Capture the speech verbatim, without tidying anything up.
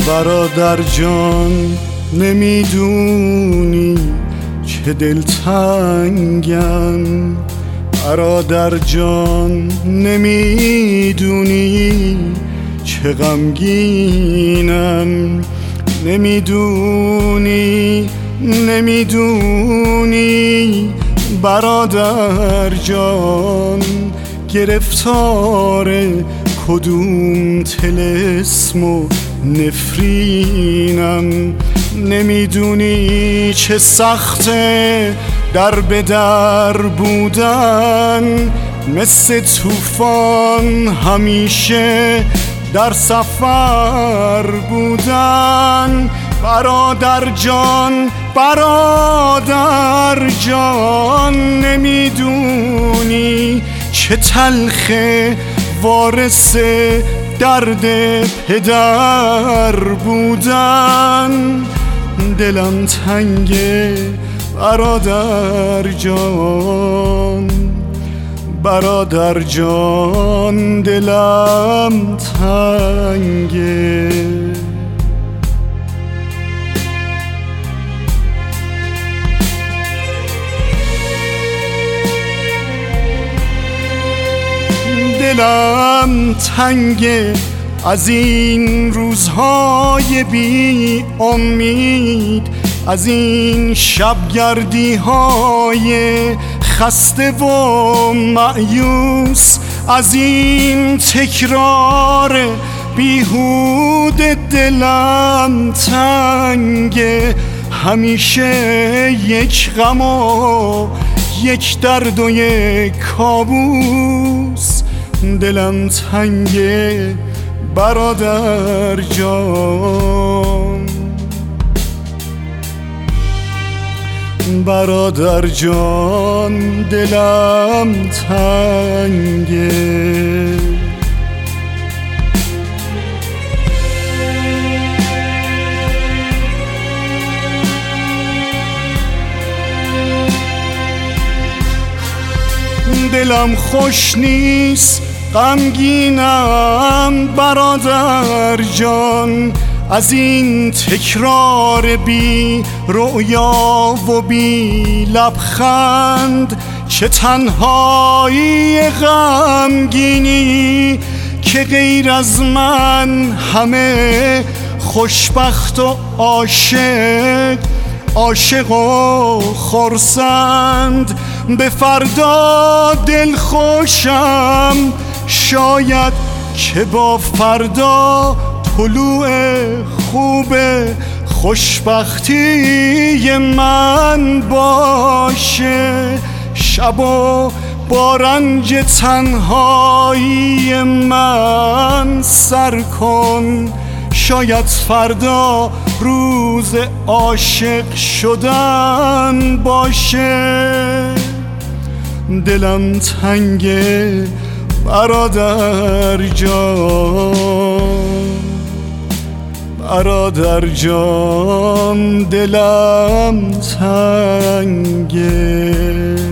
برادر جان نمیدونی چه دلتنگم، برادر جان نمیدونی چه غمگینم، نمیدونی نمیدونی برادر جان گرفتار کدوم طلسم و نفرینم، نمیدونی چه سخته در به در بودن، مثل طوفان همیشه در سفر بودن. برادر جان برادر جان نمیدونی چه تلخه وارث درد پدر بودن، دلم تنگه برادر جان، برادر جان دلم تنگه. دلم تنگه از این روزهای بی امید، از این شبگردی های خسته و مایوس، از این تکرار بیهود دلم تنگه. همیشه یک غم و یک درد و یک کابوس، دلم تنگه برادر جان، برادر جان دلم تنگه. دلم خوش نیست غمگینم برادر جان، از این تکرار بی رؤیا و بی لبخند. چه تنهایی غمگینی که غیر از من همه خوشبخت و عاشق، عاشق و خرسند. به فردا دل خوشم شاید که با فردا طلوع خوب خوشبختی من باشه. شب و با رنج تنهایی من سر کن، شاید فردا روز عاشق شدن باشه. دلم تنگه برادر جان، برادر جان دلم تنگه.